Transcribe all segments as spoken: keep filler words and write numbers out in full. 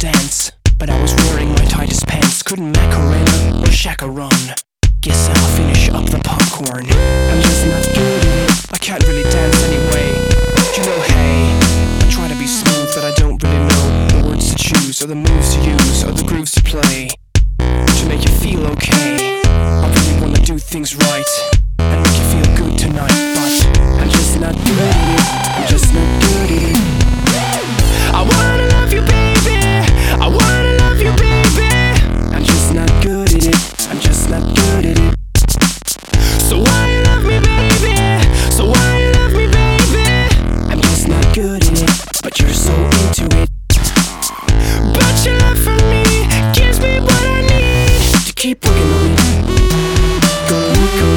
dance, but I was wearing my tightest pants. Couldn't Macarena or Shaka run. Guess I'll finish up the popcorn. I'm just not good at it, I can't really dance anyway. You know, hey, I try to be smooth, but I don't really know the words to choose, or the moves to use, or the grooves to play to make you feel okay. I really wanna do things right and make you feel good tonight, but I'm just not good at it. I'm just not good at it. I wanna love you, baby. I wanna love you, baby. I'm just not good at it. I'm just not good at it. So why you love me, baby? So why you love me, baby? I'm just not good at it, but you're so into it. But your love for me gives me what I need to keep working on it. Go, go.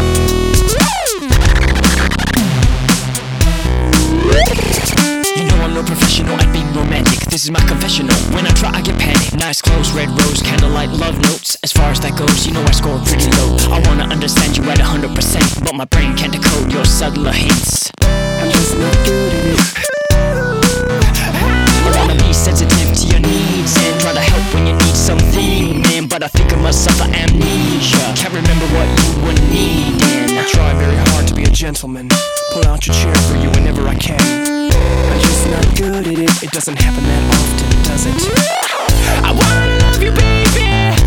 You know I'm no professional at being romantic. This is my confessional. When I try, I get panic. Nice clothes, red rose, candlelight, love notes. As far as that goes, you know I score pretty low. I wanna understand you at one hundred percent, but my brain can't decode your subtler hints. I'm just not good at it. I wanna be sensitive to your needs and try to help when you need something, man, but I think I must suffer amnesia. Can't remember what you were needing. I try very hard to be a gentleman, pull out your chair for you whenever I can. I'm just not good at it. It doesn't happen that often, does it? I wanna love you, baby.